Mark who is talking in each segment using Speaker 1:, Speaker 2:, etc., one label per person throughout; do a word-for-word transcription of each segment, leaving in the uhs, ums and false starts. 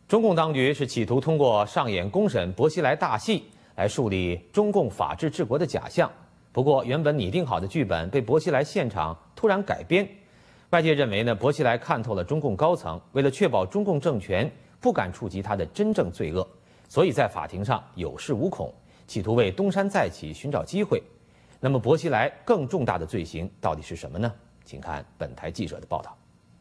Speaker 1: 中共当局是企图通过上演公审薄熙来大戏来树立中共法治治国的假象。不过，原本拟定好的剧本被薄熙来现场突然改编。外界认为呢，薄熙来看透了中共高层，为了确保中共政权不敢触及他的真正罪恶，所以在法庭上有恃无恐，企图为东山再起寻找机会。那么，薄熙来更重大的罪行到底是什么呢？请看本台记者的报道。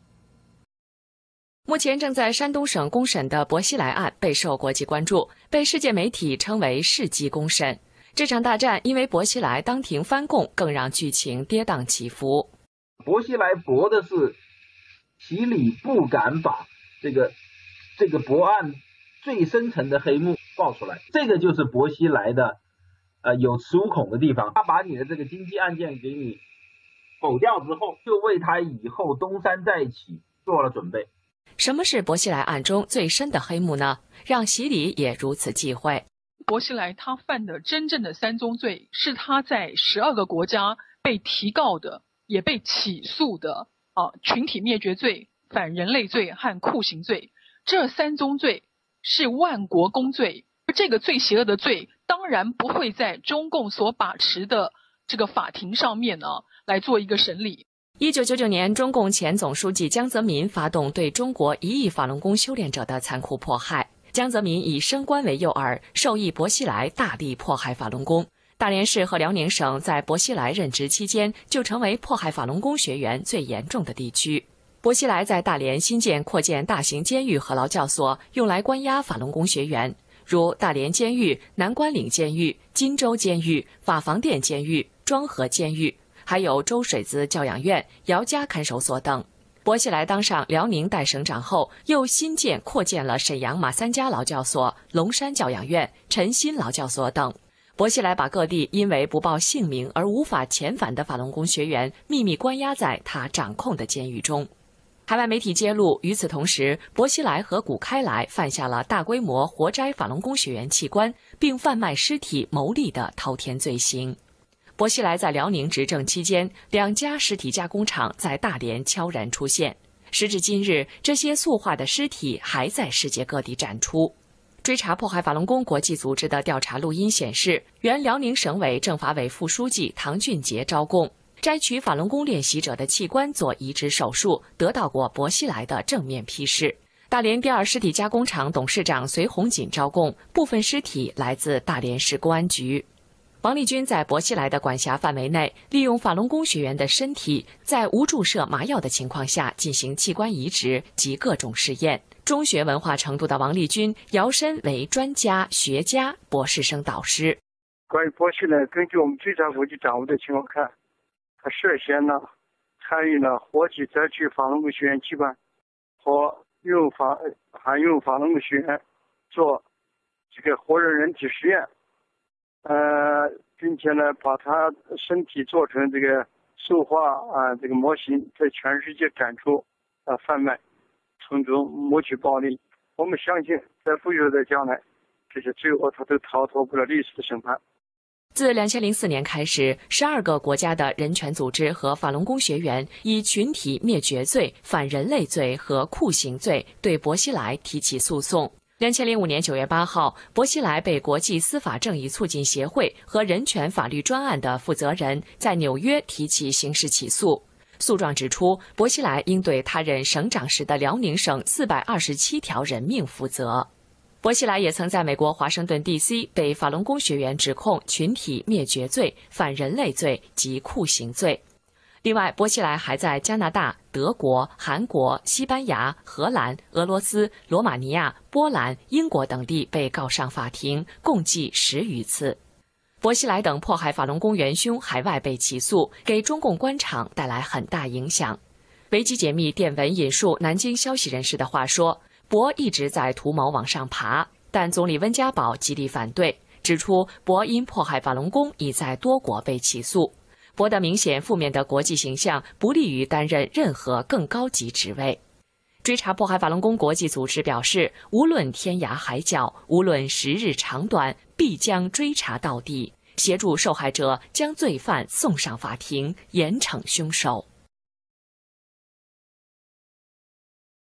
Speaker 2: 目前正在山东省公审的薄熙来案备受国际关注，被世界媒体称为世纪公审。这场大战因为薄熙来当庭翻供，更让剧情跌宕起伏。
Speaker 3: 薄熙来博的是其理不敢把这个这个博案最深层的黑幕爆出来，这个就是薄熙来的呃有恃无恐的地方。他把你的这个经济案件给你否掉之后，就为他以后东山再起做了准备。
Speaker 2: 什么是薄熙来案中最深的黑幕呢？让习李也如此忌讳。
Speaker 4: 薄熙来他犯的真正的三宗罪，是他在十二个国家被提告的，也被起诉的啊，群体灭绝罪、反人类罪和酷刑罪。这三宗罪是万国公罪，这个最邪恶的罪，当然不会在中共所把持的这个法庭上面呢来做一个审理。
Speaker 2: 一九九九年，中共前总书记江泽民发动对中国一亿法轮功修炼者的残酷迫害。江泽民以升官为诱饵，授意薄熙来大力迫害法轮功。大连市和辽宁省在薄熙来任职期间就成为迫害法轮功学员最严重的地区。薄熙来在大连新建扩建大型监狱和劳教所，用来关押法轮功学员，如大连监狱、南关岭监狱、金州监狱、法房店监狱、庄河监狱，还有周水子教养院、姚家看守所等。薄熙来当上辽宁代省长后，又新建扩建了沈阳马三家劳教所、龙山教养院、陈新劳教所等。薄熙来把各地因为不报姓名而无法遣返的法轮功学员秘密关押在他掌控的监狱中。海外媒体揭露，与此同时，薄熙来和谷开来犯下了大规模活摘法轮功学员器官并贩卖尸体牟利的滔天罪行。薄熙来在辽宁执政期间，两家尸体加工厂在大连悄然出现。时至今日，这些塑化的尸体还在世界各地展出。追查迫害法轮功国际组织的调查录音显示，原辽宁省委政法委副书记唐俊杰招供，摘取法轮功练习者的器官做移植手术，得到过薄熙来的正面批示。大连第二尸体加工厂董事长隋红锦招供，部分尸体来自大连市公安局。王立军在薄熙来的管辖范围内，利用法轮功学员的身体，在无注射麻药的情况下进行器官移植及各种试验。中学文化程度的王立军摇身为专家、学家、博士生导师。
Speaker 5: 关于薄熙来，根据我们追查国际掌握的情况看，他涉嫌呢参与了活体摘取法轮功学员器官和用法还用法轮功学员做这个活人人体实验。呃，并且呢，把他身体做成这个塑化啊，这个模型，在全世界展出啊贩卖，从中谋取暴利。我们相信，在不久的将来，这些罪恶他都逃脱不了历史的审判。
Speaker 2: 自两千零四年开始，十二个国家的人权组织和法轮功学员以群体灭绝罪、反人类罪和酷刑罪对薄熙来提起诉讼。两千零五年九月八号，薄熙来被国际司法正义促进协会和人权法律专案的负责人在纽约提起刑事起诉。诉状指出，薄熙来应对他任省长时的辽宁省四百二十七条人命负责。薄熙来也曾在美国华盛顿 D C 被法轮功学员指控群体灭绝罪、反人类罪及酷刑罪。另外，薄熙来还在加拿大、德国、韩国、西班牙、荷兰、俄罗斯、罗马尼亚、波兰、英国等地被告上法庭，共计十余次。薄熙来等迫害法轮功元凶海外被起诉，给中共官场带来很大影响。维基解密电文引述南京消息人士的话说，薄一直在图谋往上爬，但总理温家宝极力反对，指出薄因迫害法轮功已在多国被起诉。薄的明显负面的国际形象不利于担任任何更高级职位。追查迫害法轮功国际组织表示，无论天涯海角，无论时日长短，必将追查到底，协助受害者将罪犯送上法庭，严惩凶手。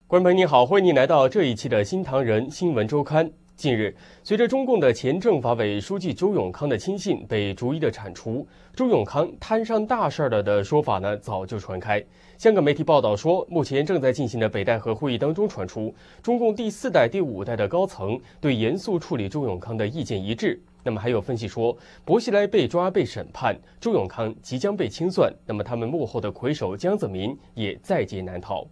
Speaker 6: 观众朋友您好，欢迎您来到这一期的新唐人新闻周刊。近日，随着中共的前政法委书记周永康的亲信被逐一的铲除，周永康摊上大事了的说法呢早就传开。香港媒体报道说，目前正在进行的北戴河会议当中传出，中共第四代、第五代的高层对严肃处理周永康的意见一致。那么还有分析说，薄熙来被抓被审判，周永康即将被清算，那么他们幕后的魁首江泽民也在劫难逃。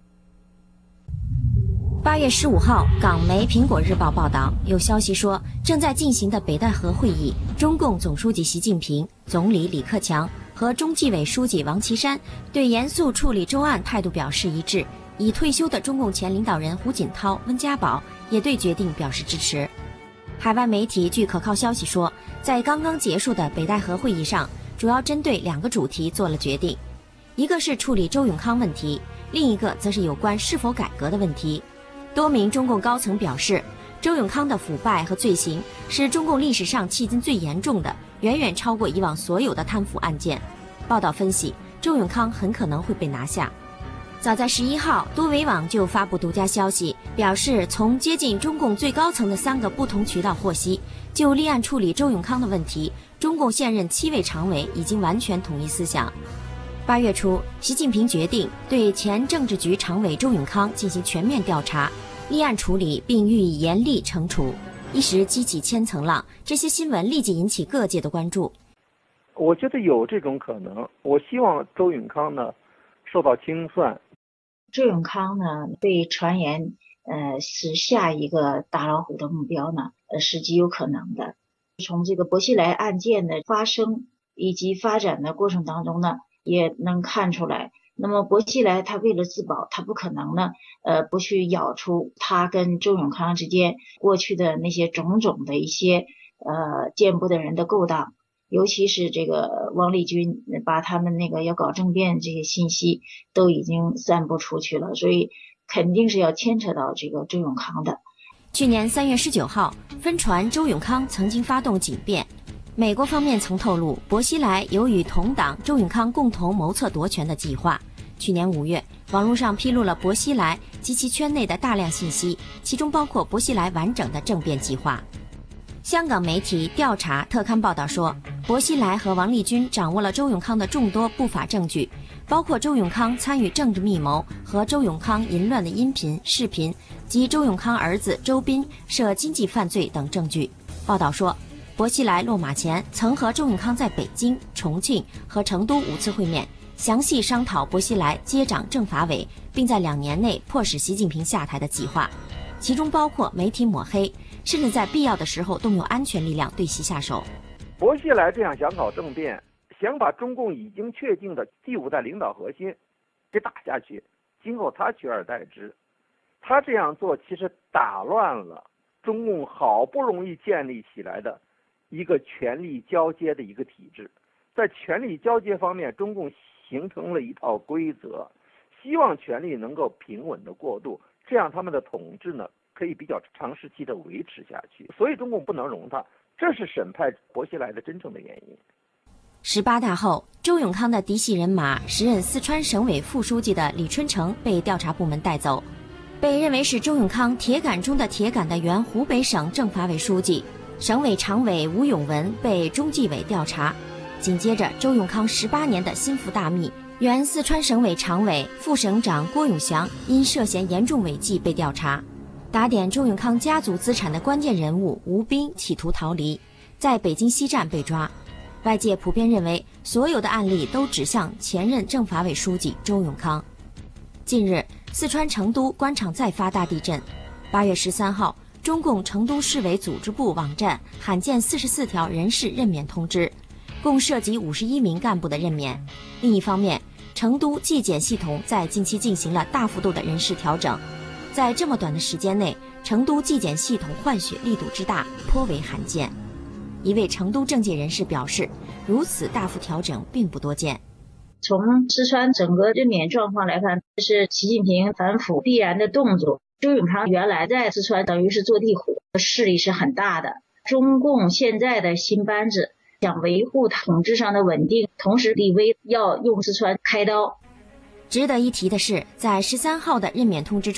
Speaker 7: 八月十五号，港媒《苹果日报》报道，有消息说，正在进行的北戴河会议，中共总书记习近平、总理李克强和中纪委书记王岐山对严肃处理周案态度表示一致。已退休的中共前领导人胡锦涛、温家宝也对决定表示支持。海外媒体据可靠消息说，在刚刚结束的北戴河会议上，主要针对两个主题做了决定，一个是处理周永康问题，另一个则是有关是否改革的问题。多名中共高层表示，周永康的腐败和罪行是中共历史上迄今最严重的，远远超过以往所有的贪腐案件。报道分析，周永康很可能会被拿下。早在十一号，多维网就发布独家消息，表示从接近中共最高层的三个不同渠道获悉，就立案处理周永康的问题，中共现任七位常委已经完全统一思想。八月初，习近平决定对前政治局常委周永康进行全面调查，立案处理并予以严厉惩处，一时激起千层浪。这些新闻立即引起各界的关注。
Speaker 8: 我觉得有这种可能，我希望周永康呢受到清算。
Speaker 9: 周永康呢被传言呃是下一个大老虎的目标呢，呃是极有可能的。从这个薄熙来案件的发生以及发展的过程当中呢，也能看出来，那么薄熙来他为了自保，他不可能呢呃不去咬出他跟周永康之间过去的那些种种的一些呃见不得人的勾当，尤其是这个王立军把他们那个要搞政变这些信息都已经散布出去了，所以肯定是要牵扯到这个周永康的。
Speaker 7: 去年三月十九号，分传周永康曾经发动警变。美国方面曾透露，薄熙来有与同党周永康共同谋策夺权的计划。去年五月，网络上披露了薄熙来及其圈内的大量信息，其中包括薄熙来完整的政变计划。香港媒体调查特刊报道说，薄熙来和王立军掌握了周永康的众多不法证据，包括周永康参与政治密谋和周永康淫乱的音频、视频及周永康儿子周斌涉经济犯罪等证据。报道说，薄熙来落马前曾和周永康在北京、重庆和成都五次会面，详细商讨薄熙来接掌政法委，并在两年内迫使习近平下台的计划，其中包括媒体抹黑，甚至在必要的时候动用安全力量对其下手。
Speaker 8: 薄熙来这样想搞政变，想把中共已经确定的第五代领导核心给打下去，今后他取而代之。他这样做其实打乱了中共好不容易建立起来的一个权力交接的一个体制。在权力交接方面，中共形成了一套规则，希望权力能够平稳的过渡，这样他们的统治呢可以比较长时期的维持下去。所以中共不能容他，这是审判薄熙来的真正的原因。
Speaker 7: 十八大后，周永康的嫡系人马时任四川省委副书记的李春城被调查部门带走，被认为是周永康铁杆中的铁杆的原湖北省政法委书记、省委常委吴永文被中纪委调查。紧接着，周永康十八年的心腹大秘、原四川省委常委、副省长郭永祥因涉嫌严重违纪被调查。打点周永康家族资产的关键人物吴斌企图逃离，在北京西站被抓。外界普遍认为，所有的案例都指向前任政法委书记周永康。近日，四川成都官场再发大地震。八月十三号，中共成都市委组织部网站罕见四十四条人事任免通知，共涉及五十一名干部的任免。另一方面，成都纪检系统在近期进行了大幅度的人事调整。在这么短的时间内，成都纪检系统换血力度之大，颇为罕见。一位成都政界人士表示，如此大幅调整并不多见。
Speaker 9: 从四川整个任免状况来看，这是习近平反腐必然的动作。周永康原来在四川等于是坐地虎，势力是很大的。中共现在的新班子想维护统治上的稳定，同时李威要用四川开刀。
Speaker 7: 值得一提的是，在十三号的任免通知中，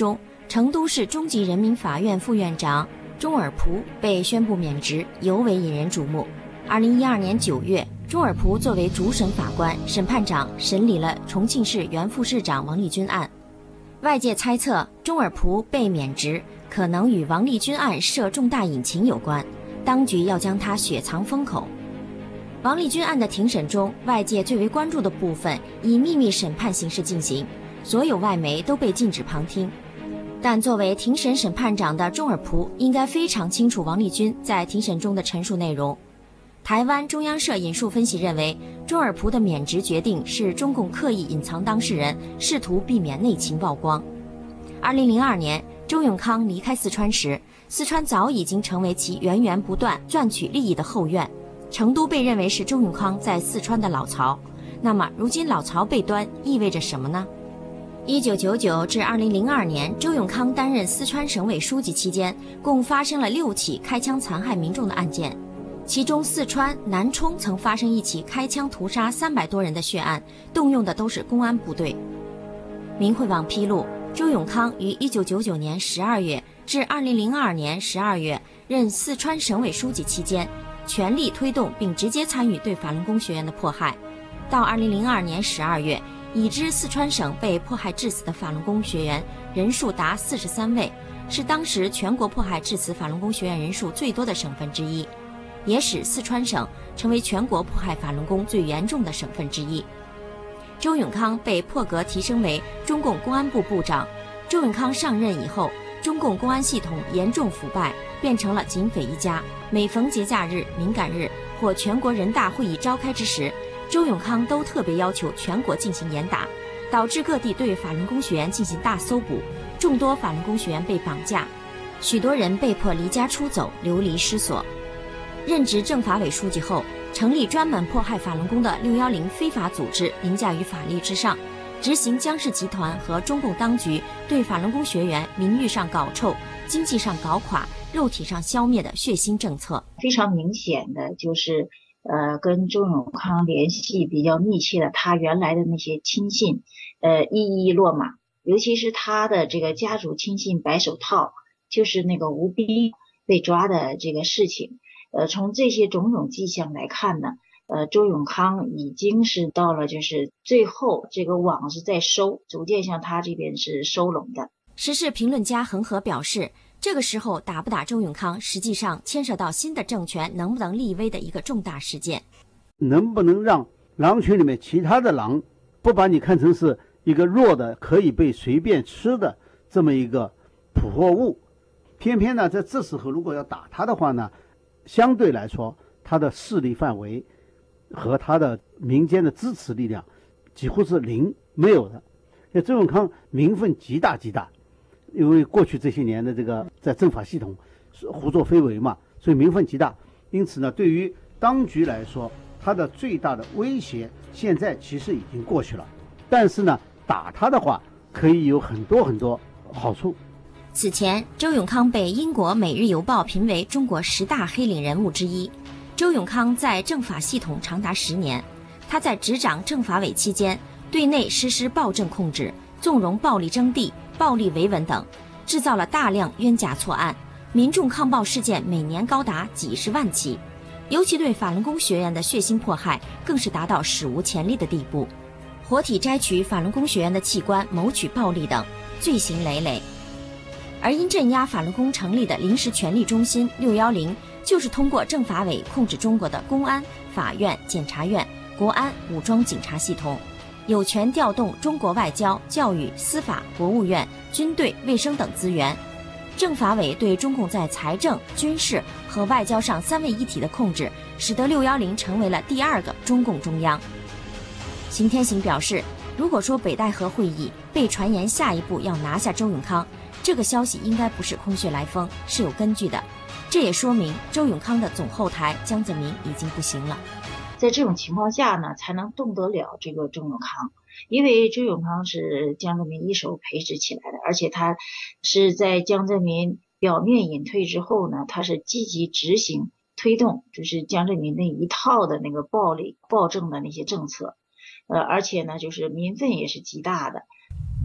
Speaker 7: 成都市中级人民法院副院长钟尔蒲被宣布免职，尤为引人瞩目。二零一二年九月，钟尔蒲作为主审法官、审判长审理了重庆市原副市长王立军案。外界猜测，钟尔蒲被免职可能与王立军案涉重大隐情有关，当局要将他雪藏风口。王立军案的庭审中，外界最为关注的部分以秘密审判形式进行，所有外媒都被禁止旁听。但作为庭审审判长的钟尔蒲应该非常清楚王立军在庭审中的陈述内容。台湾中央社引述分析认为，钟尔蒲的免职决定是中共刻意隐藏当事人，试图避免内情曝光。二零零二年，周永康离开四川时，四川早已经成为其源源不断赚取利益的后院。成都被认为是周永康在四川的老巢，那么如今老巢被端意味着什么呢？一九九九至二零零二年，周永康担任四川省委书记期间，共发生了六起开枪残害民众的案件，其中四川南充曾发生一起开枪屠杀三百多人的血案，动用的都是公安部队。明慧网披露，周永康于一九九九年十二月至二零零二年十二月任四川省委书记期间，全力推动并直接参与对法轮功学员的迫害。到二零零二年十二月，已知四川省被迫害致死的法轮功学员人数达四十三位，是当时全国迫害致死法轮功学员人数最多的省份之一，也使四川省成为全国迫害法轮功最严重的省份之一。周永康被破格提升为中共公安部部长。周永康上任以后，中共公安系统严重腐败，变成了警匪一家。每逢节假日、敏感日或全国人大会议召开之时，周永康都特别要求全国进行严打，导致各地对法轮功学员进行大搜捕，众多法轮功学员被绑架，许多人被迫离家出走，流离失所。任职政法委书记后，成立专门迫害法轮功的六一零非法组织凌驾于法律之上，执行江氏集团和中共当局对法轮功学员名誉上搞臭、经济上搞垮、肉体上消灭的血腥政策。
Speaker 9: 非常明显的就是呃，跟周永康联系比较密切的他原来的那些亲信呃，一一落马，尤其是他的这个家族亲信白手套，就是那个吴斌被抓的这个事情。呃，从这些种种迹象来看呢，呃，周永康已经是到了就是最后这个网是在收，逐渐向他这边是收拢的。
Speaker 7: 时事评论家恒河表示，这个时候打不打周永康，实际上牵涉到新的政权能不能立威的一个重大事件。
Speaker 10: 能不能让狼群里面其他的狼不把你看成是一个弱的可以被随便吃的这么一个捕获物？偏偏呢，在这时候如果要打他的话呢，相对来说他的势力范围和他的民间的支持力量几乎是零，没有的。那周永康名分极大极大，因为过去这些年的这个在政法系统胡作非为嘛，所以名分极大。因此呢，对于当局来说，他的最大的威胁现在其实已经过去了。但是呢，打他的话可以有很多很多好处。
Speaker 7: 此前，周永康被英国《每日邮报》评为中国十大黑领人物之一。周永康在政法系统长达十年，他在执掌政法委期间，对内实施暴政控制，纵容暴力征地、暴力维稳等，制造了大量冤假错案，民众抗暴事件每年高达几十万起，尤其对法轮功学员的血腥迫害更是达到史无前例的地步，活体摘取法轮功学员的器官，谋取暴利等，罪行累累。而因镇压法轮功成立的临时权力中心六一零，就是通过政法委控制中国的公安、法院、检察院、国安、武装警察系统，有权调动中国外交、教育、司法、国务院、军队、卫生等资源。政法委对中共在财政、军事和外交上三位一体的控制，使得六一零成为了第二个中共中央。邢天行表示，如果说北戴河会议被传言下一步要拿下周永康，这个消息应该不是空穴来风，是有根据的。这也说明周永康的总后台江泽民已经不行了。
Speaker 9: 在这种情况下呢，才能动得了这个周永康，因为周永康是江泽民一手培植起来的，而且他是在江泽民表面隐退之后呢，他是积极执行推动，就是江泽民那一套的那个暴力暴政的那些政策，呃，而且呢，就是民愤也是极大的。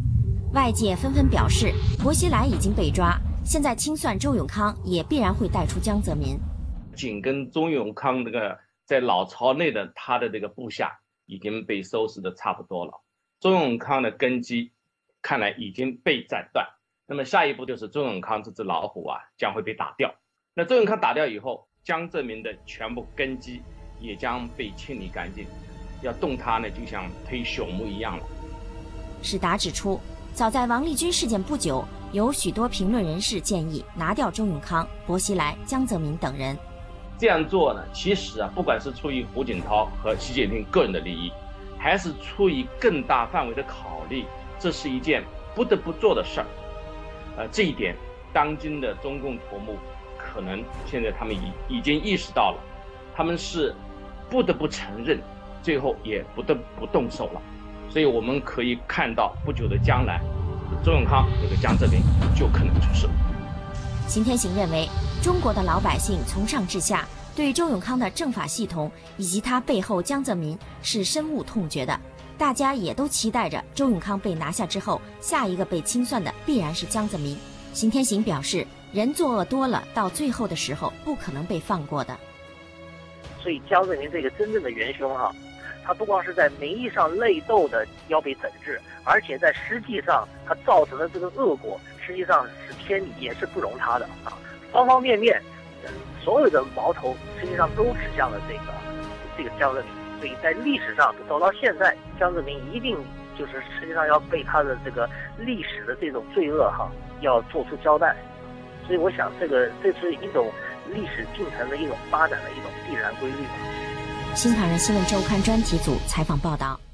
Speaker 7: 外界纷纷表示，薄熙来已经被抓，现在清算周永康也必然会带出江泽民。
Speaker 11: 紧跟周永康这个在老巢内的他的这个部下已经被收拾的差不多了，周永康的根基看来已经被斩断。那么下一步就是周永康这只老虎啊将会被打掉。那周永康打掉以后，江泽民的全部根基也将被清理干净，要动他呢，就像推朽木一样了。
Speaker 7: 史达指出，早在王立军事件不久，有许多评论人士建议拿掉周永康、薄熙来、江泽民等人。
Speaker 11: 这样做呢，其实啊，不管是出于胡锦涛和习近平个人的利益，还是出于更大范围的考虑，这是一件不得不做的事儿。呃，这一点，当今的中共头目可能现在他们已已经意识到了，他们是不得不承认，最后也不得不动手了。所以我们可以看到，不久的将来，周永康这个江泽民就可能出事。
Speaker 7: 邢天行认为，中国的老百姓从上至下对周永康的政法系统以及他背后江泽民是深恶痛绝的，大家也都期待着周永康被拿下之后，下一个被清算的必然是江泽民。邢天行表示，人作恶多了，到最后的时候不可能被放过的。
Speaker 12: 所以江泽民这个真正的元凶哈、啊，他不光是在名义上内斗的要被整治，而且在实际上他造成的这个恶果，实际上是天理也是不容他的啊，方方面面，所有的矛头实际上都指向了这个这个江泽民。所以在历史上走到现在，江泽民一定就是实际上要被他的这个历史的这种罪恶哈、啊、要做出交代。所以我想，这个这是一种历史进程的一种发展的一种必然规律吧。
Speaker 7: 新唐人新闻周刊专题组采访报道。